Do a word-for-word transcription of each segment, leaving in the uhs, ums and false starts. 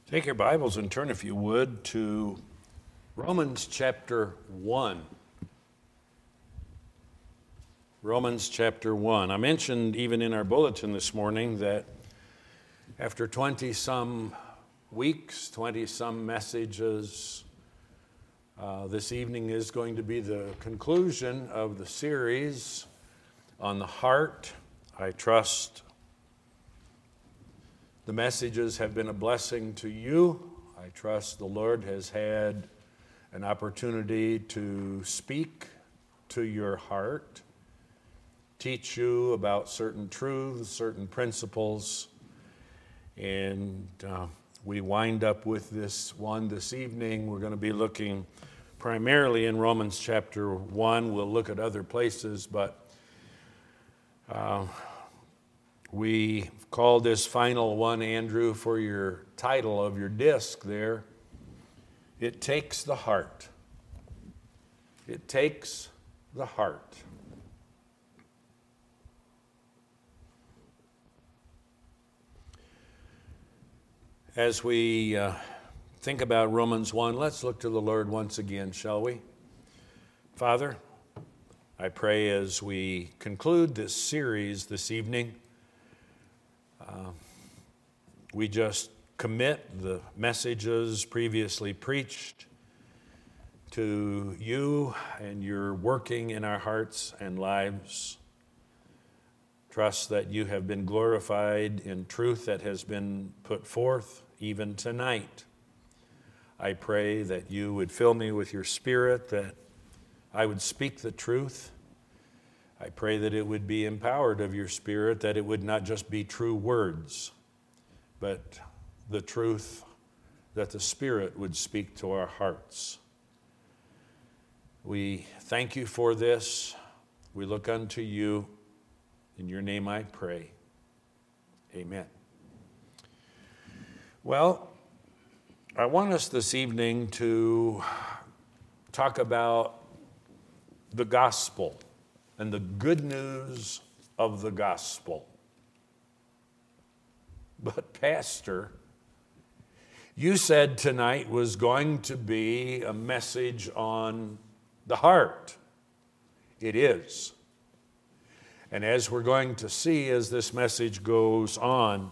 Take your Bibles and turn, if you would, to Romans chapter one. Romans chapter one. I mentioned even in our bulletin this morning that after twenty-some weeks, twenty-some messages, uh, this evening is going to be the conclusion of the series on the heart. I trust the messages have been a blessing to you. I trust the Lord has had an opportunity to speak to your heart, teach you about certain truths, certain principles, and uh, we wind up with this one this evening. We're going to be looking primarily in Romans chapter one. We'll look at other places, but uh, we called this final one, Andrew, for your title of your disc there. It takes the heart. It takes the heart. As we uh, think about Romans one, let's look to the Lord once again, shall we? Father, I pray as we conclude this series this evening, Uh, we just commit the messages previously preached to you, and you're working in our hearts and lives. Trust that you have been glorified in truth that has been put forth even tonight. I pray that you would fill me with your Spirit, that I would speak the truth. I pray that it would be empowered of your Spirit, that it would not just be true words, but the truth that the Spirit would speak to our hearts. We thank you for this. We look unto you. In your name I pray. Amen. Well, I want us this evening to talk about the gospel and the good news of the gospel. But Pastor, you said tonight was going to be a message on the heart. It is. And as we're going to see as this message goes on,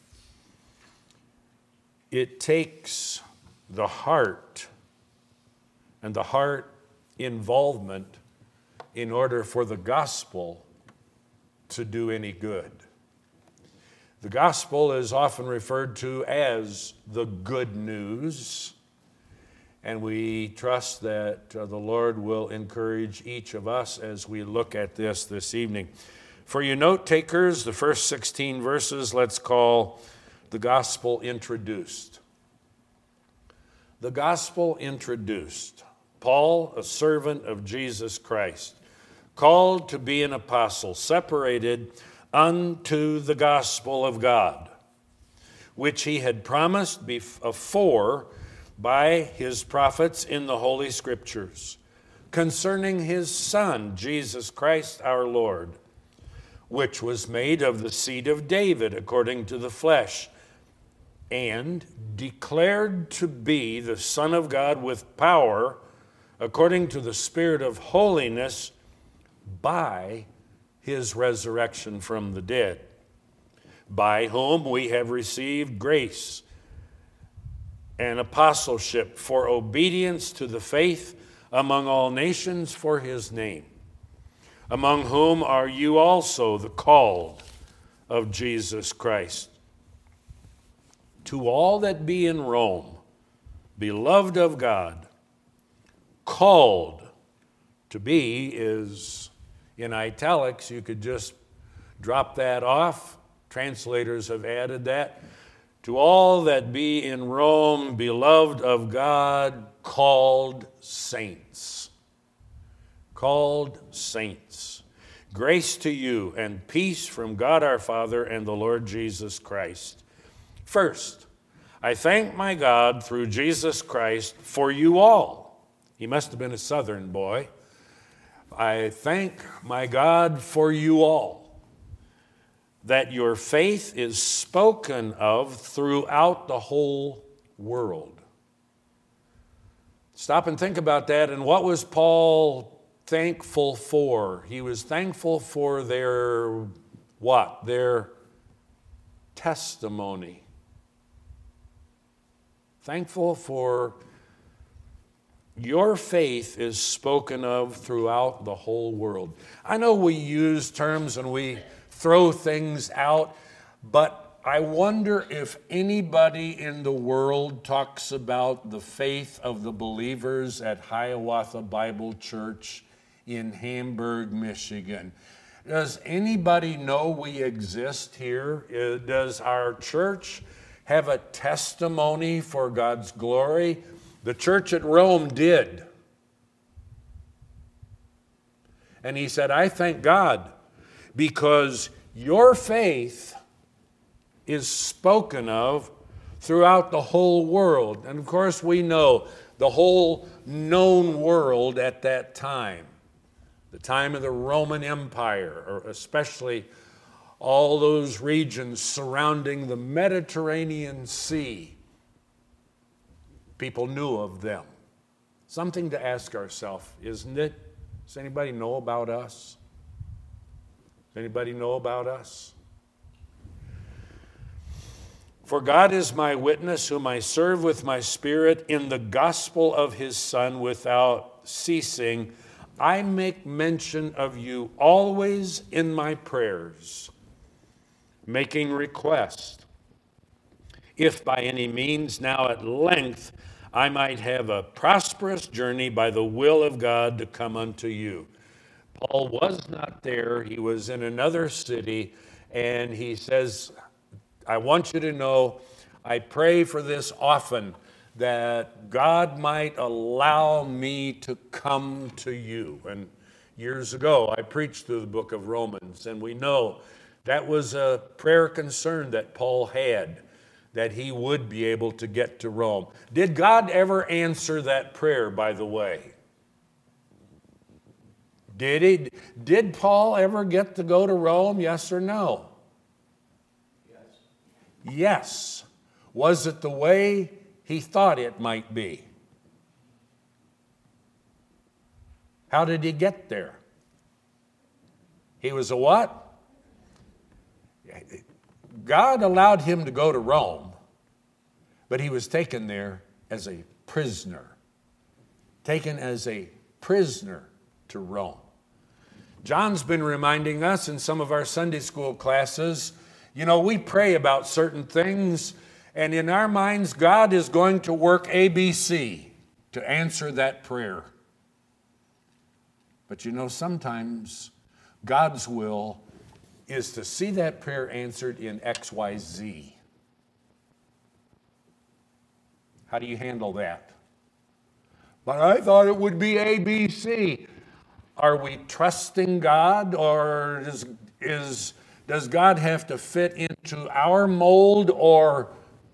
it takes the heart and the heart involvement in order for the gospel to do any good. The gospel is often referred to as the good news, and we trust that uh, the Lord will encourage each of us as we look at this this evening. For you note takers, the first sixteen verses, let's call the gospel introduced. The gospel introduced. Paul, a servant of Jesus Christ, called to be an apostle, separated unto the gospel of God, which he had promised before by his prophets in the Holy Scriptures, concerning his Son, Jesus Christ our Lord, which was made of the seed of David according to the flesh, and declared to be the Son of God with power according to the Spirit of holiness, by his resurrection from the dead, by whom we have received grace and apostleship for obedience to the faith among all nations for his name, among whom are you also the called of Jesus Christ. To all that be in Rome, beloved of God, called to be is in italics. You could just drop that off. Translators have added that. To all that be in Rome, beloved of God, called saints. Called saints. Grace to you and peace from God our Father and the Lord Jesus Christ. First, I thank my God through Jesus Christ for you all. He must have been a Southern boy. I thank my God for you all, that your faith is spoken of throughout the whole world. Stop and think about that. And what was Paul thankful for? He was thankful for their what? Their testimony. Thankful for your faith is spoken of throughout the whole world. I know we use terms and we throw things out, but I wonder if anybody in the world talks about the faith of the believers at Hiawatha Bible Church in Hamburg, Michigan. Does anybody know we exist here? Uh, Does our church have a testimony for God's glory? The church at Rome did. And he said, I thank God because your faith is spoken of throughout the whole world. And of course, we know the whole known world at that time, the time of the Roman Empire, or especially all those regions surrounding the Mediterranean Sea. People knew of them. Something to ask ourselves, isn't it? Does anybody know about us? Does anybody know about us? For God is my witness, whom I serve with my spirit in the gospel of his Son without ceasing. I make mention of you always in my prayers, making request, if by any means now at length I might have a prosperous journey by the will of God to come unto you. Paul was not there. He was in another city, and he says, I want you to know, I pray for this often, that God might allow me to come to you. And years ago, I preached through the book of Romans, and we know that was a prayer concern that Paul had, that he would be able to get to Rome. Did God ever answer that prayer, by the way? Did he? Did Paul ever get to go to Rome, yes or no? Yes. Yes. Was it the way he thought it might be? How did he get there? He was a what? God allowed him to go to Rome, but he was taken there as a prisoner. Taken as a prisoner to Rome. John's been reminding us in some of our Sunday school classes, you know, we pray about certain things, and in our minds, God is going to work A B C to answer that prayer. But you know, sometimes God's will is to see that prayer answered in X Y Z. How do you handle that? But I thought it would be A B C. Are we trusting God, or is, is, does God have to fit into our mold, or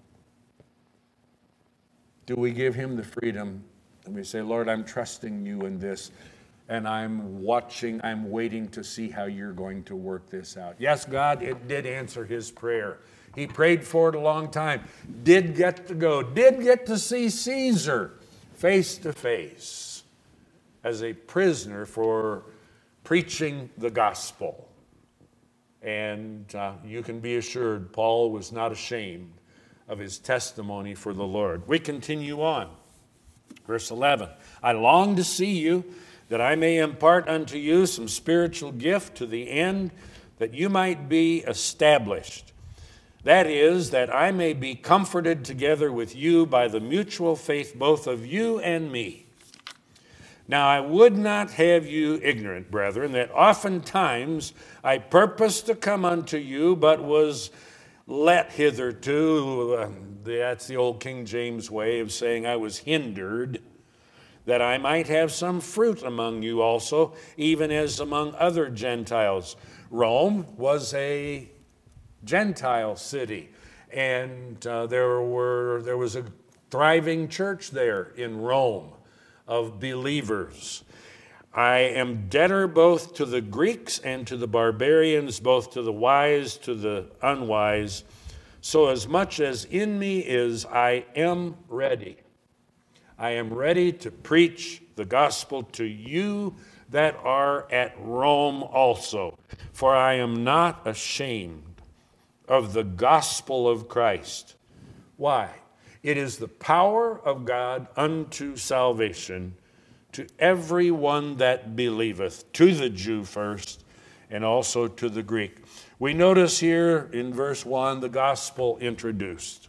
do we give him the freedom and we say, Lord, I'm trusting you in this, and I'm watching, I'm waiting to see how you're going to work this out. Yes, God, it did answer his prayer. He prayed for it a long time, did get to go, did get to see Caesar face to face as a prisoner for preaching the gospel. And uh, you can be assured Paul was not ashamed of his testimony for the Lord. We continue on. Verse eleven, I long to see you, that I may impart unto you some spiritual gift to the end that you might be established. That is, that I may be comforted together with you by the mutual faith both of you and me. Now I would not have you ignorant, brethren, that oftentimes I purposed to come unto you, but was let hitherto. Uh, that's the old King James way of saying I was hindered, that I might have some fruit among you also, even as among other Gentiles. Rome was a Gentile city, and uh, there were there was a thriving church there in Rome of believers. I am debtor both to the Greeks and to the barbarians, both to the wise, to the unwise. So as much as in me is, I am ready. I am ready to preach the gospel to you that are at Rome also. For I am not ashamed of the gospel of Christ. Why? It is the power of God unto salvation to every one that believeth, to the Jew first, and also to the Greek. We notice here in verse one the gospel introduced.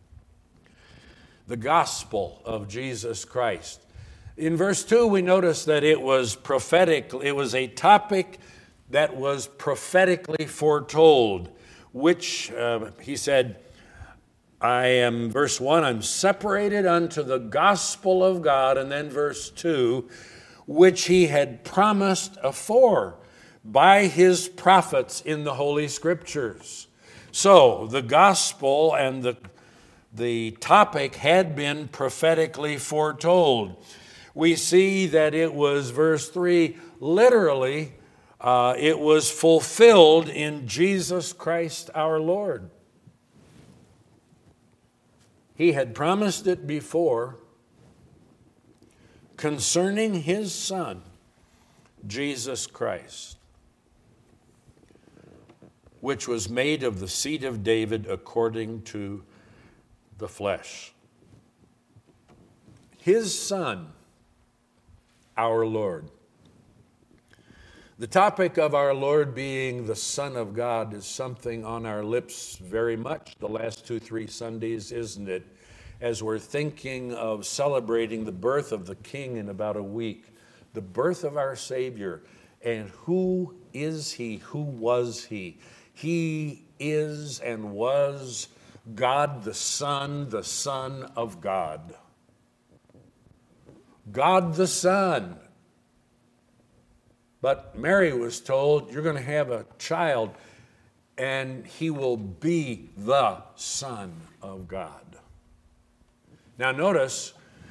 The gospel of Jesus Christ. In verse two, we notice that it was prophetic. It was a topic that was prophetically foretold, which uh, he said, I am, verse one, I'm separated unto the gospel of God. And then verse two, which he had promised afore by his prophets in the Holy Scriptures. So the gospel and the, the topic had been prophetically foretold. We see that it was, verse three, literally, uh, it was fulfilled in Jesus Christ our Lord. He had promised it before concerning his Son, Jesus Christ, which was made of the seed of David according to the flesh. His Son, our Lord. The topic of our Lord being the Son of God is something on our lips very much the last two, three Sundays, isn't it? As we're thinking of celebrating the birth of the King in about a week, the birth of our Savior. And who is he? Who was he? He is and was God the Son, the Son of God. God the Son. But Mary was told, you're going to have a child, and he will be the Son of God. Now notice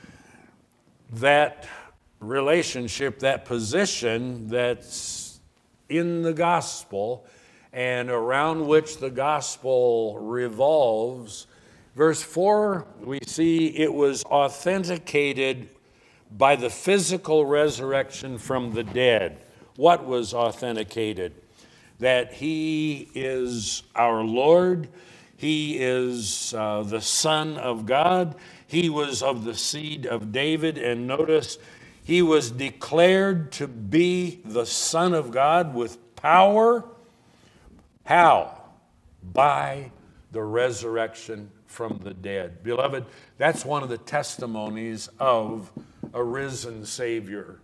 that relationship, that position that's in the gospel and around which the gospel revolves. Verse four, we see it was authenticated by the physical resurrection from the dead. What was authenticated? That he is our Lord. He is uh, the Son of God. He was of the seed of David. And notice, he was declared to be the Son of God with power. How? By the resurrection from the dead. Beloved, that's one of the testimonies of a risen Savior.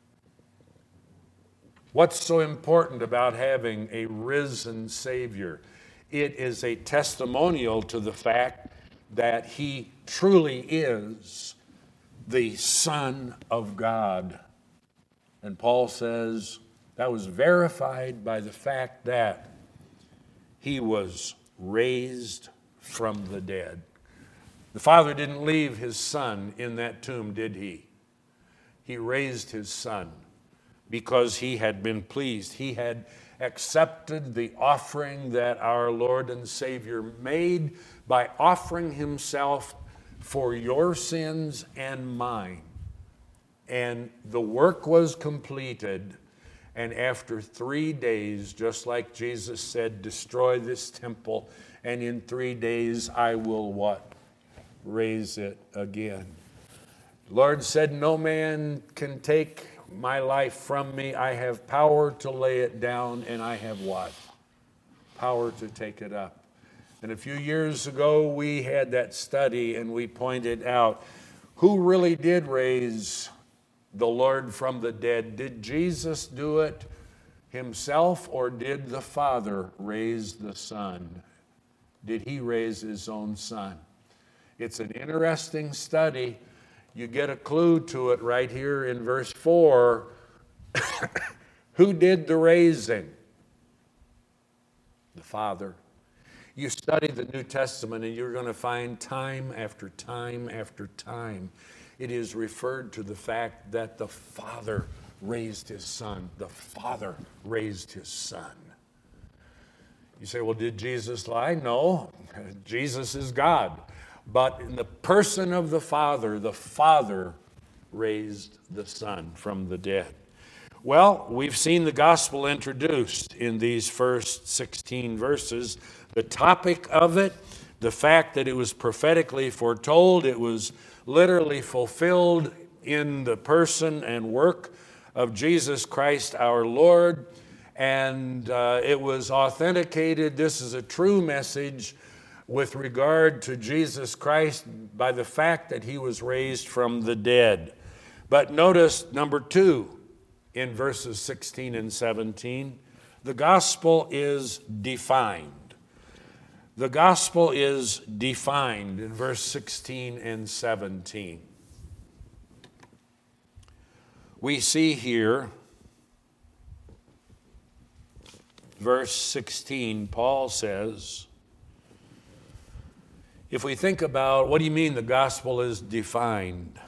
What's so important about having a risen Savior? It is a testimonial to the fact that he truly is the Son of God. And Paul says that was verified by the fact that he was raised from the dead. The Father didn't leave his Son in that tomb, did he? He raised his Son because he had been pleased. He had accepted the offering that our Lord and Savior made by offering himself for your sins and mine. And the work was completed. And after three days, just like Jesus said, destroy this temple, and in three days I will what? Raise it again. The Lord said, no man can take my life from me. I have power to lay it down, and I have what? Power to take it up. And a few years ago, we had that study, and we pointed out who really did raise the Lord from the dead. Did Jesus do it himself, or did the Father raise the Son? Did he raise his own Son? It's an interesting study. You get a clue to it right here in verse four. Who did the raising? The Father. You study the New Testament and you're going to find time after time after time it is referred to the fact that the Father raised his Son. The Father raised his Son. You say, well, did Jesus lie? No, Jesus is God. But in the person of the Father, the Father raised the Son from the dead. Well, we've seen the gospel introduced in these first sixteen verses. The topic of it, the fact that it was prophetically foretold, it was literally fulfilled in the person and work of Jesus Christ our Lord, and uh, it was authenticated. This is a true message with regard to Jesus Christ by the fact that he was raised from the dead. But notice number two in verses sixteen and seventeen, the gospel is defined. The gospel is defined in verse sixteen and seventeen. We see here, verse sixteen, Paul says, if we think about, what do you mean the gospel is defined?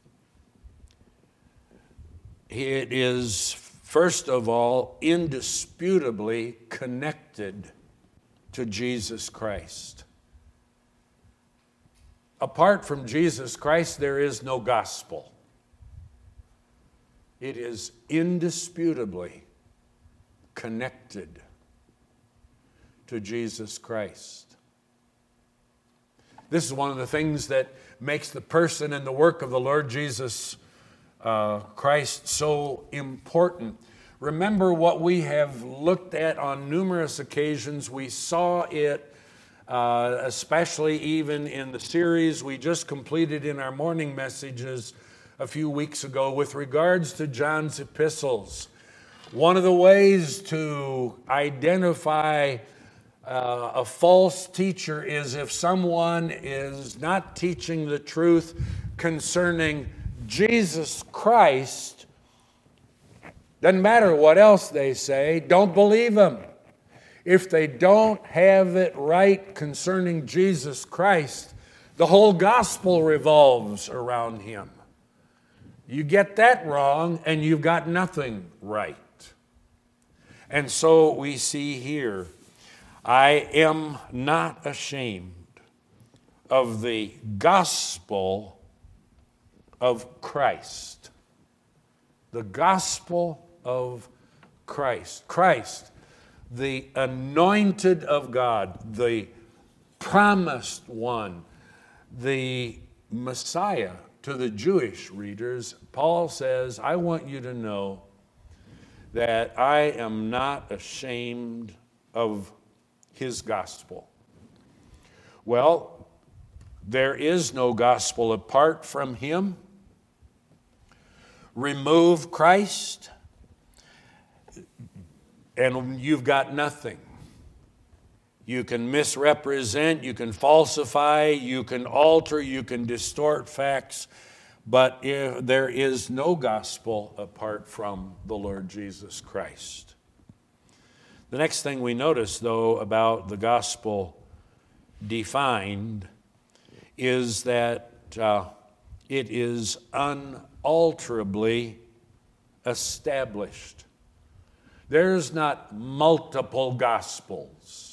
It is, first of all, indisputably connected to Jesus Christ. Apart from Jesus Christ, there is no gospel. It is indisputably connected to Jesus Christ. This is one of the things that makes the person and the work of the Lord Jesus uh, Christ so important. Remember what we have looked at on numerous occasions. We saw it, uh, especially even in the series we just completed in our morning messages a few weeks ago with regards to John's epistles. One of the ways to identify uh, a false teacher is if someone is not teaching the truth concerning Jesus Christ. Doesn't matter what else they say, don't believe them. If they don't have it right concerning Jesus Christ, the whole gospel revolves around him. You get that wrong, and you've got nothing right. And so we see here, I am not ashamed of the gospel of Christ. The gospel of Christ. Christ, the anointed of God, the promised one, the Messiah. To the Jewish readers, Paul says, I want you to know that I am not ashamed of his gospel. Well, there is no gospel apart from him. Remove Christ, and you've got nothing. You can misrepresent, you can falsify, you can alter, you can distort facts, but if there is no gospel apart from the Lord Jesus Christ. The next thing we notice, though, about the gospel defined is that uh, it is unalterably established. There's not multiple gospels.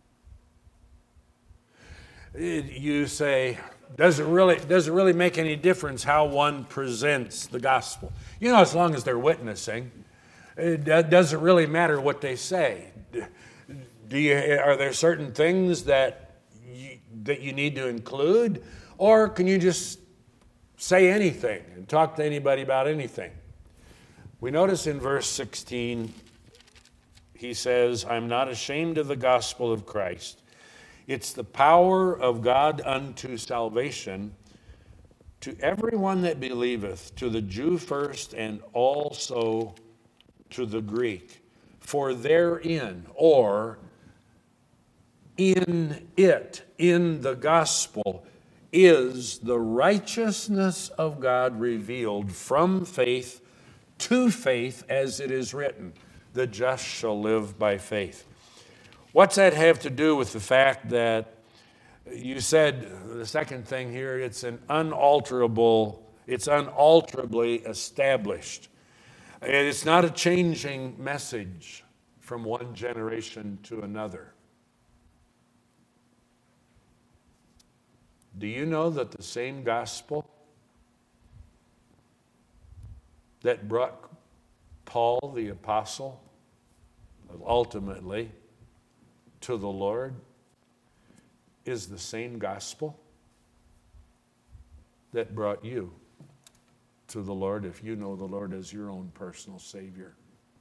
You say, does it really does it really make any difference how one presents the gospel? You know, as long as they're witnessing, it doesn't really matter what they say. Do you are there certain things that you, that you need to include, or can you just say anything and talk to anybody about anything? We notice in verse sixteen, he says, "I'm not ashamed of the gospel of Christ. It's the power of God unto salvation to everyone that believeth, to the Jew first, and also to the Greek. For therein, or in it, in the gospel, is the righteousness of God revealed from faith to faith, as it is written, the just shall live by faith." What's that have to do with the fact that you said, the second thing here, it's an unalterable, it's unalterably established. It's not a changing message from one generation to another. Do you know that the same gospel that brought Paul the apostle ultimately to the Lord is the same gospel that brought you to the Lord if you know the Lord as your own personal Savior?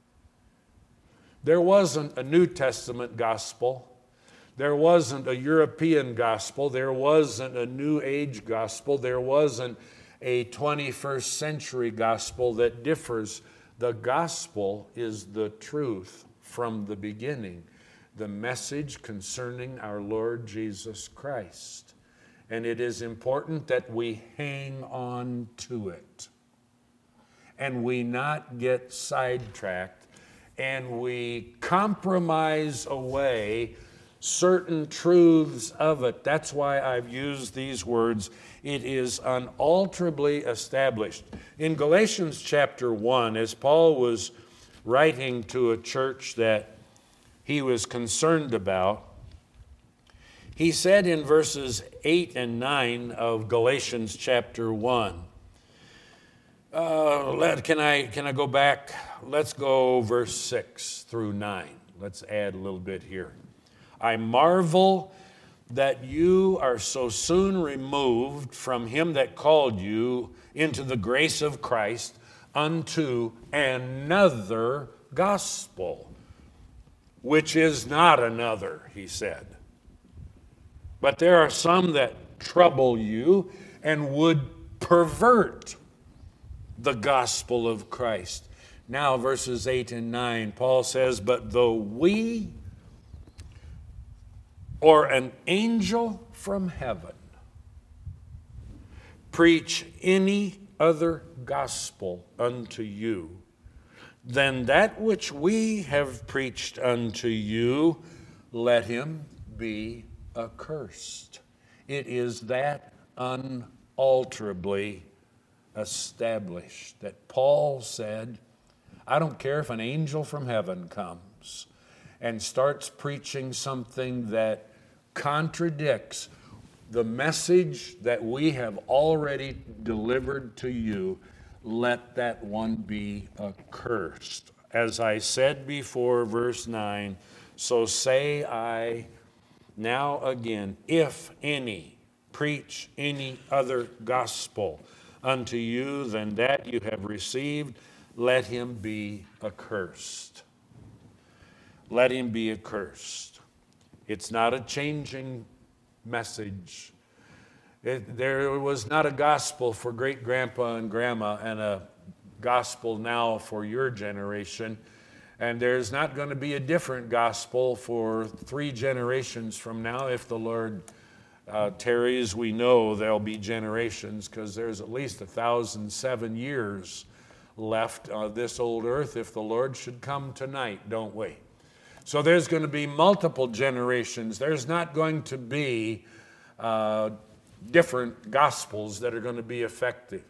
There wasn't a New Testament gospel. There wasn't a European gospel. There wasn't a New Age gospel. There wasn't a twenty-first century gospel that differs. The gospel is the truth from the beginning, the message concerning our Lord Jesus Christ. And it is important that we hang on to it and we not get sidetracked and we compromise away certain truths of it. That's why I've used these words. It is unalterably established. In Galatians chapter one, as Paul was writing to a church that he was concerned about, he said in verses eight and nine of Galatians chapter one, uh, let, can I, can I go back? Let's go verse six through nine. Let's add a little bit here. I marvel that you are so soon removed from him that called you into the grace of Christ unto another gospel, which is not another, he said. But there are some that trouble you and would pervert the gospel of Christ. Now, verses eight and nine, Paul says, but though we or an angel from heaven preach any other gospel unto you than that which we have preached unto you, let him be accursed. It is that unalterably established that Paul said, I don't care if an angel from heaven comes and starts preaching something that contradicts the message that we have already delivered to you, let that one be accursed. As I said before, verse nine, so say I now again, if any preach any other gospel unto you than that you have received, let him be accursed. Let him be accursed. It's not a changing message. It, there was not a gospel for great grandpa and grandma and a gospel now for your generation. And there's not going to be a different gospel for three generations from now. If the Lord uh, tarries, we know there'll be generations because there's at least a thousand seven years left on this old earth if the Lord should come tonight, don't we? So there's going to be multiple generations. There's not going to be uh, different gospels that are going to be effective.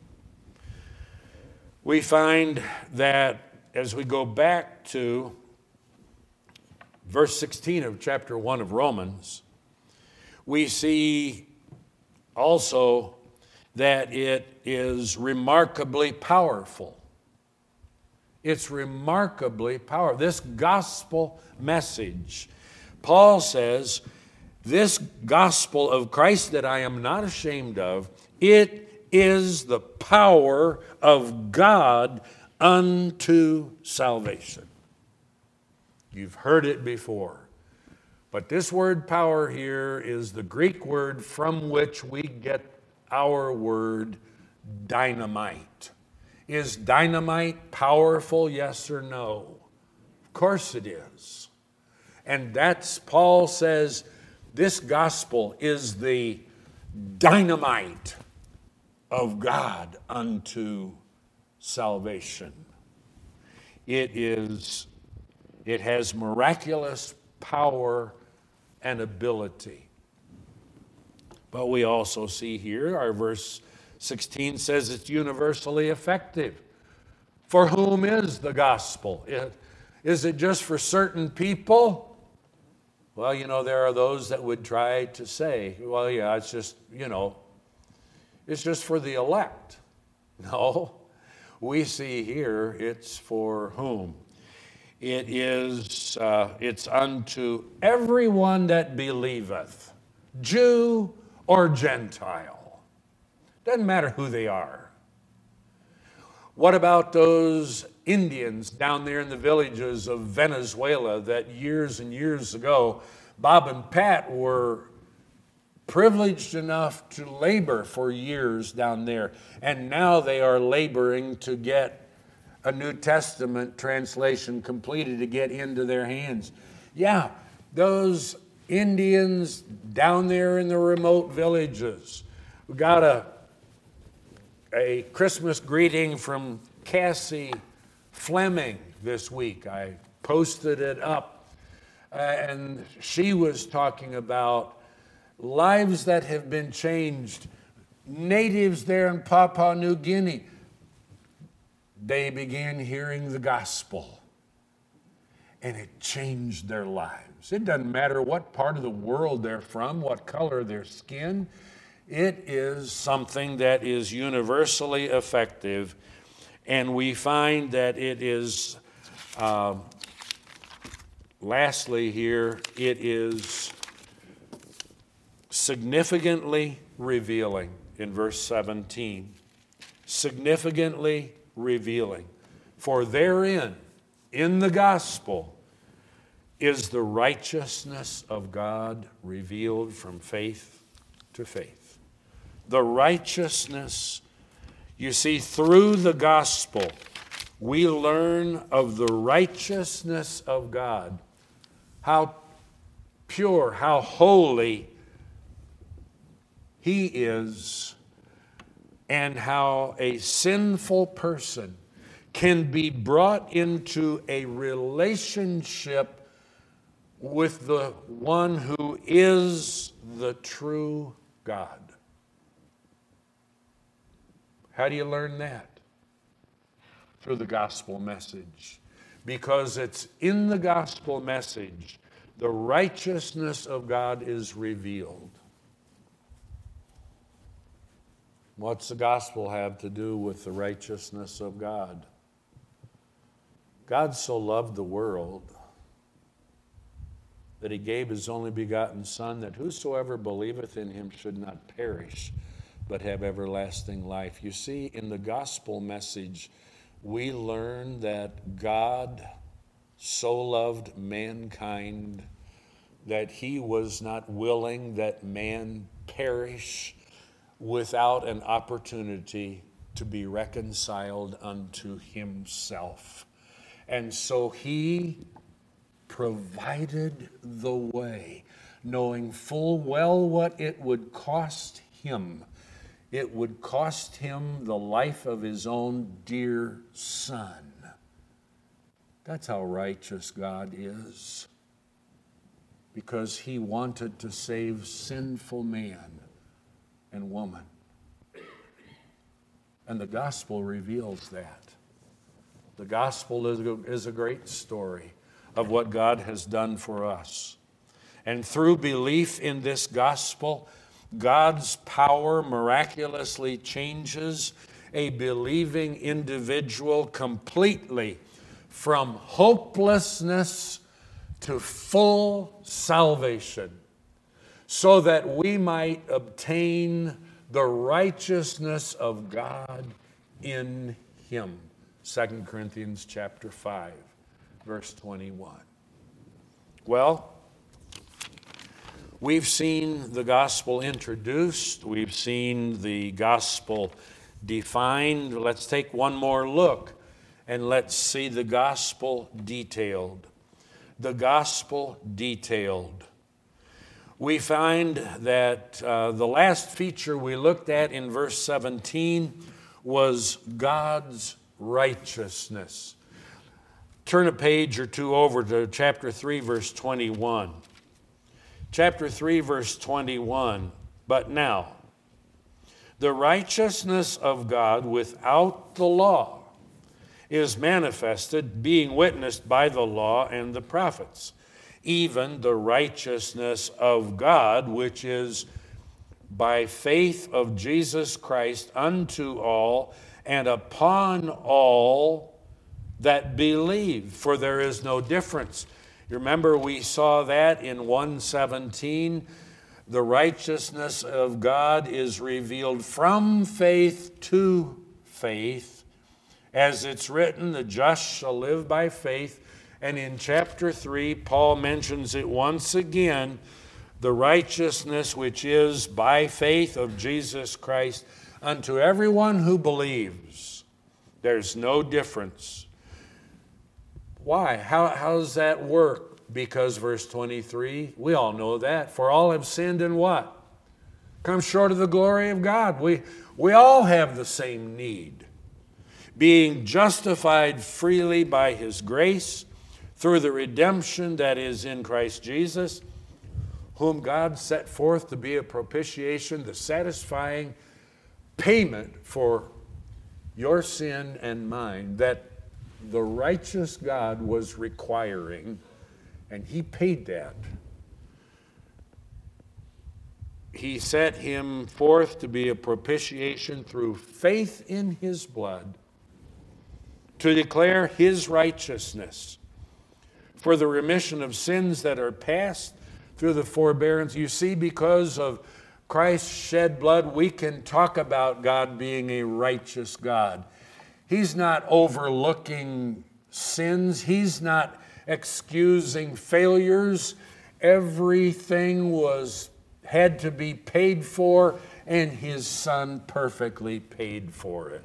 We find that as we go back to verse sixteen of chapter one of Romans, we see also that it is remarkably powerful. It's remarkably powerful. This gospel message, Paul says, this gospel of Christ that I am not ashamed of, it is the power of God unto salvation. You've heard it before. But this word power here is the Greek word from which we get our word dynamite. Is dynamite powerful, yes or no? Of course it is. And that's, Paul says, this gospel is the dynamite of God unto salvation. It is, it has miraculous power and ability. But we also see here, our verse sixteen says it's universally effective. For whom is the gospel? It, is it just for certain people? Well, you know, there are those that would try to say, well, yeah, it's just, you know, it's just for the elect. No, we see here it's for whom? It is, uh, it's unto everyone that believeth, Jew or Gentile. Doesn't matter who they are. What about those Indians down there in the villages of Venezuela that years and years ago, Bob and Pat were privileged enough to labor for years down there, and now they are laboring to get a New Testament translation completed to get into their hands. Yeah, those Indians down there in the remote villages. We got a, a Christmas greeting from Cassie Fleming this week. I posted it up, uh, and she was talking about lives that have been changed. Natives there in Papua New Guinea, they began hearing the gospel, and it changed their lives. It doesn't matter what part of the world they're from, what color their skin. It is something that is universally effective, and we find that it is, uh, lastly here, it is significantly revealing in verse seventeen. Significantly revealing. For therein, in the gospel, is the righteousness of God revealed from faith to faith. The righteousness, you see, through the gospel, we learn of the righteousness of God. How pure, how holy He is, and how a sinful person can be brought into a relationship with the one who is the true God. How do you learn that? Through the gospel message. Because it's in the gospel message the righteousness of God is revealed. What's the gospel have to do with the righteousness of God? God so loved the world that He gave His only begotten Son, that whosoever believeth in Him should not perish, but have everlasting life. You see, in the gospel message, we learn that God so loved mankind that He was not willing that man perish without an opportunity to be reconciled unto Himself. And so He provided the way, knowing full well what it would cost Him. It would cost Him the life of His own dear Son. That's how righteous God is, because He wanted to save sinful man and woman. And the gospel reveals that. The gospel is a, is a great story of what God has done for us. And through belief in this gospel, God's power miraculously changes a believing individual completely from hopelessness to full salvation, so that we might obtain the righteousness of God in Him. Second Corinthians chapter five, verse twenty-one. Well, we've seen the gospel introduced. We've seen the gospel defined. Let's take one more look and let's see the gospel detailed. The gospel detailed. We find that uh, the last feature we looked at in verse seventeen was God's righteousness. Turn a page or two over to chapter three, verse twenty-one. Chapter three, verse twenty-one. But now, the righteousness of God without the law is manifested, being witnessed by the law and the prophets, even the righteousness of God, which is by faith of Jesus Christ unto all and upon all that believe, for there is no difference. You remember we saw that in one seventeen. The righteousness of God is revealed from faith to faith. As it's written, the just shall live by faith. And in chapter three, Paul mentions it once again, the righteousness which is by faith of Jesus Christ unto everyone who believes. There's no difference. Why? How, how does that work? Because verse twenty-three, we all know that. For all have sinned and what? Come short of the glory of God. We, we all have the same need. Being justified freely by his grace through the redemption that is in Christ Jesus, whom God set forth to be a propitiation, the satisfying payment for your sin and mine that the righteous God was requiring, and he paid that. He set him forth to be a propitiation through faith in his blood, to declare his righteousness for the remission of sins that are past through the forbearance. You see, because of Christ's shed blood, we can talk about God being a righteous God. He's not overlooking sins. He's not excusing failures. Everything was had to be paid for, and his Son perfectly paid for it.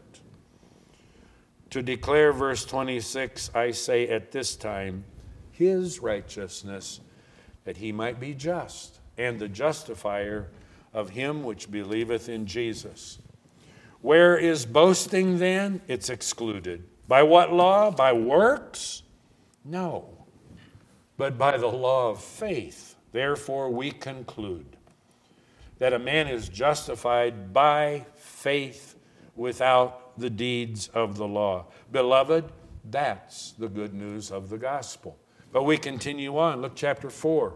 To declare, verse twenty-six, I say at this time, his righteousness, that he might be just, and the justifier of him which believeth in Jesus. Where is boasting then? It's excluded. By what law? By works? No, but by the law of faith. Therefore we conclude that a man is justified by faith without the deeds of the law. Beloved, that's the good news of the gospel. But we continue on. Look, chapter four.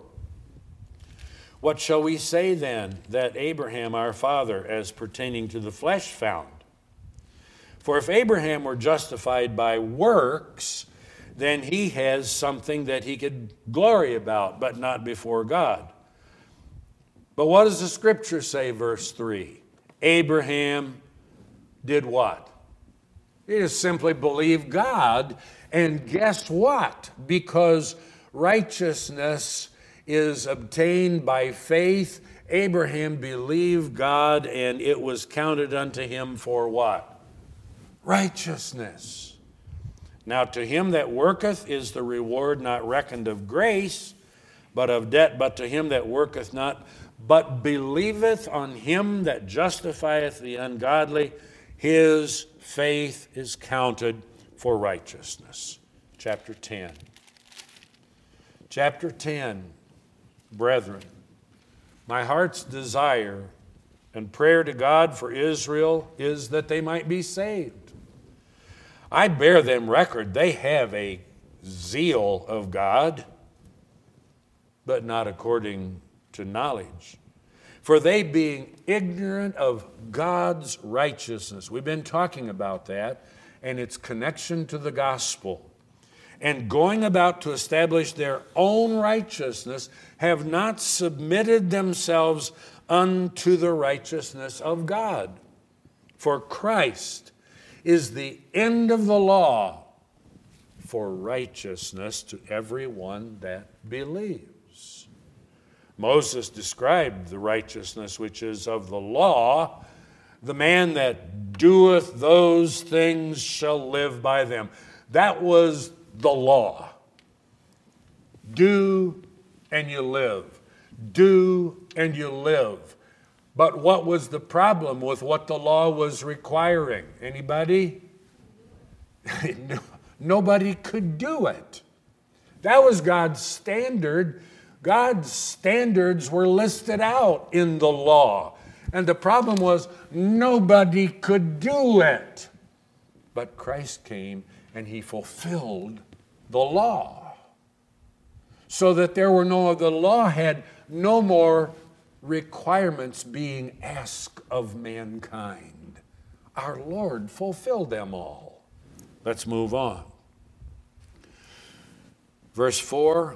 What shall we say then that Abraham our father, as pertaining to the flesh, found? For if Abraham were justified by works, then he has something that he could glory about, but not before God. But what does the scripture say, verse three? Abraham did what? He just simply believed God, and guess what? Because righteousness is obtained by faith, Abraham believed God, and it was counted unto him for what? Righteousness. Now to him that worketh is the reward not reckoned of grace, but of debt. But to him that worketh not, but believeth on him that justifieth the ungodly, his faith is counted for righteousness. Chapter ten. Chapter ten, brethren, my heart's desire and prayer to God for Israel is that they might be saved. I bear them record. They have a zeal of God, but not according to knowledge. For they being ignorant of God's righteousness. We've been talking about that and its connection to the gospel. And going about to establish their own righteousness, have not submitted themselves unto the righteousness of God. For Christ is the end of the law for righteousness to everyone that believes. Moses described the righteousness which is of the law. The man that doeth those things shall live by them. That was the law. Do and you live. Do and you live. But what was the problem with what the law was requiring? Anybody? Nobody could do it. That was God's standard. God's standards were listed out in the law. And the problem was nobody could do it. But Christ came and he fulfilled the law. so that there were no, the law had no more requirements being asked of mankind. Our Lord fulfilled them all. Let's move on. Verse four,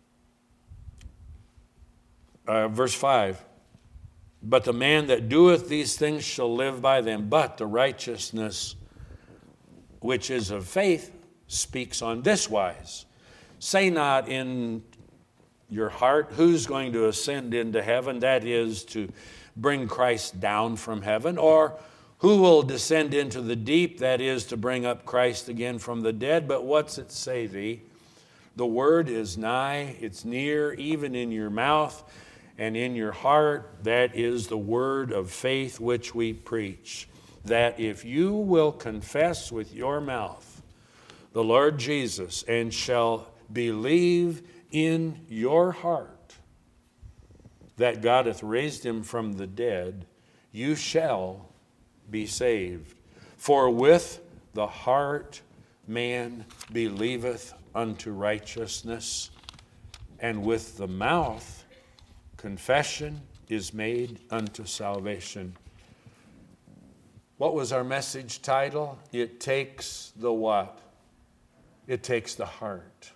uh, verse five. But the man that doeth these things shall live by them. But the righteousness which is of faith speaks on this wise. Say not in your heart, who's going to ascend into heaven? That is to bring Christ down from heaven. Or who will descend into the deep? That is to bring up Christ again from the dead. But what's it say thee? The word is nigh, it's near, even in your mouth and in your heart. That is the word of faith which we preach. That if you will confess with your mouth the Lord Jesus and shall believe in your heart that God hath raised him from the dead, you shall be saved. For with the heart man believeth unto righteousness, and with the mouth confession is made unto salvation. What was our message title? It takes the what? It takes the heart.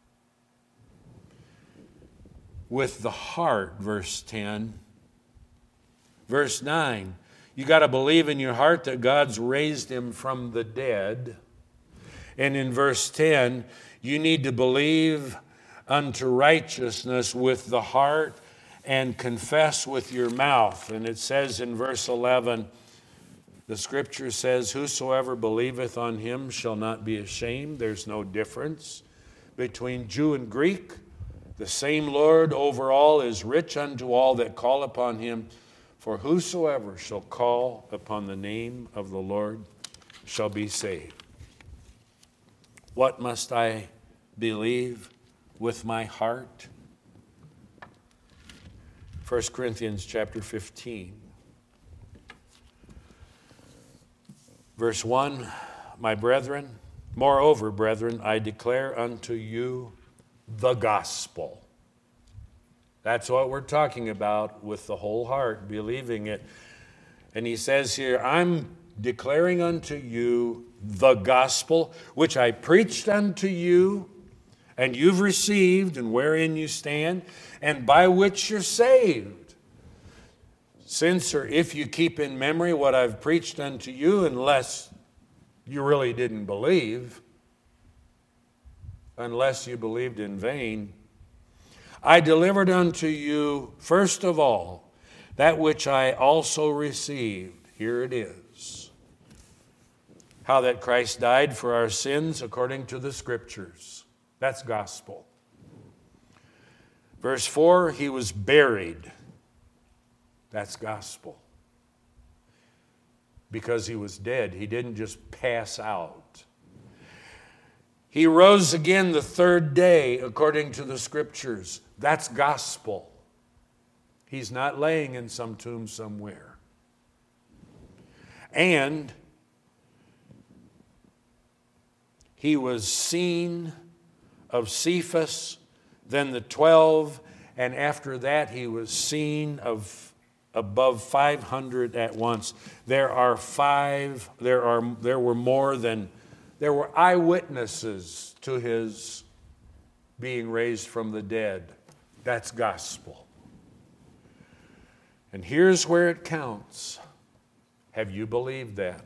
With the heart, verse ten. Verse nine, you got to believe in your heart that God's raised him from the dead. And in verse ten, you need to believe unto righteousness with the heart and confess with your mouth. And it says in verse eleven, the scripture says, whosoever believeth on him shall not be ashamed. There's no difference between Jew and Greek. The same Lord over all is rich unto all that call upon him. For whosoever shall call upon the name of the Lord shall be saved. What must I believe with my heart? First Corinthians chapter fifteen. Verse one, my brethren, moreover, brethren, I declare unto you the gospel. That's what we're talking about with the whole heart, believing it. And he says here, I'm declaring unto you the gospel, which I preached unto you, and you've received, and wherein you stand, and by which you're saved. Since or if you keep in memory what I've preached unto you, unless you really didn't believe, unless you believed in vain, I delivered unto you, first of all, that which I also received. Here it is. How that Christ died for our sins according to the Scriptures. That's gospel. Verse four, he was buried. That's gospel. Because he was dead. He didn't just pass out. He rose again the third day according to the Scriptures. That's gospel. He's not laying in some tomb somewhere. And he was seen of Cephas, then the twelve, and after that he was seen of above five hundred at once. There are five, there are there were more than, there were eyewitnesses to his being raised from the dead. That's gospel. And here's where it counts. Have you believed that?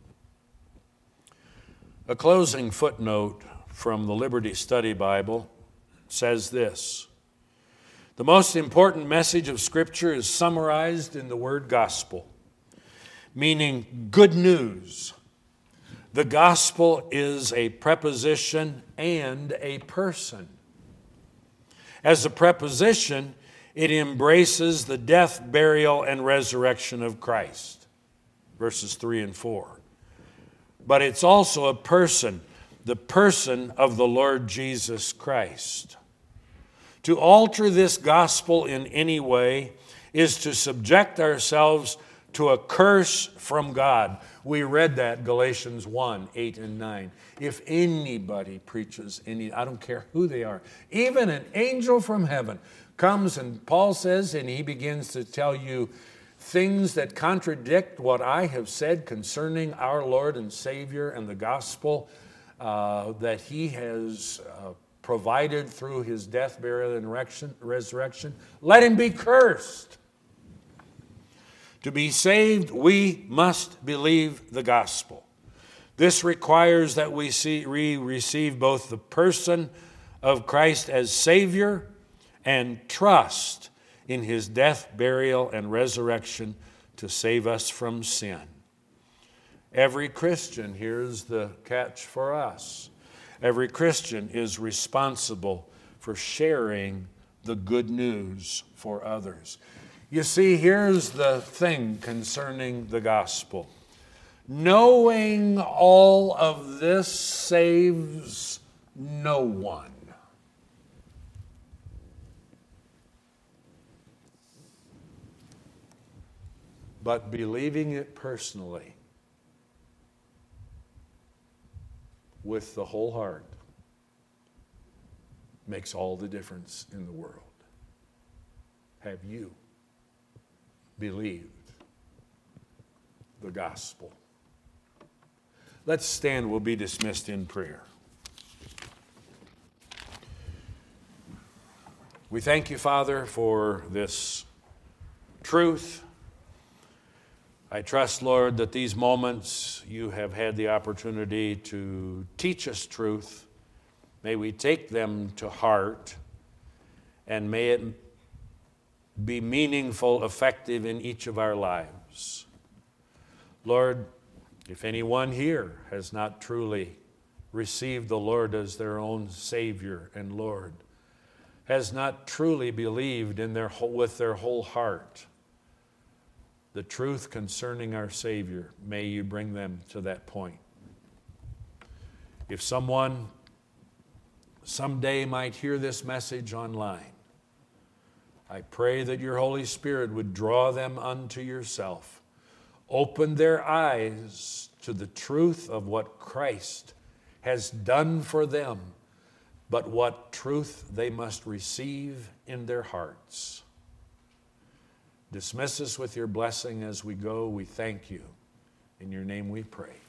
A closing footnote from the Liberty Study Bible says this: the most important message of Scripture is summarized in the word gospel, meaning good news. The gospel is a preposition and a person. As a preposition, it embraces the death, burial, and resurrection of Christ, verses three and four. But it's also a person, the person of the Lord Jesus Christ. To alter this gospel in any way is to subject ourselves to a curse from God. We read that, Galatians one, eight and nine. If anybody preaches any, I don't care who they are, even an angel from heaven comes, and Paul says, and he begins to tell you things that contradict what I have said concerning our Lord and Savior and the gospel uh, that he has uh, provided through his death, burial, and resurrection, let him be cursed. To be saved, we must believe the gospel. This requires that we see, we receive both the person of Christ as Savior and trust in his death, burial, and resurrection to save us from sin. Every Christian, here's the catch for us, every Christian is responsible for sharing the good news for others. You see, here's the thing concerning the gospel. Knowing all of this saves no one. But believing it personally with the whole heart makes all the difference in the world. Have you believed the gospel? Let's stand. We'll be dismissed in prayer. We thank you, Father, for this truth. I trust, Lord, that these moments you have had the opportunity to teach us truth. May we take them to heart, and may it be meaningful, effective in each of our lives. Lord, if anyone here has not truly received the Lord as their own Savior and Lord, has not truly believed in their with their whole heart the truth concerning our Savior, may you bring them to that point. If someone someday might hear this message online, I pray that your Holy Spirit would draw them unto yourself. Open their eyes to the truth of what Christ has done for them, but what truth they must receive in their hearts. Dismiss us with your blessing as we go. We thank you. In your name we pray.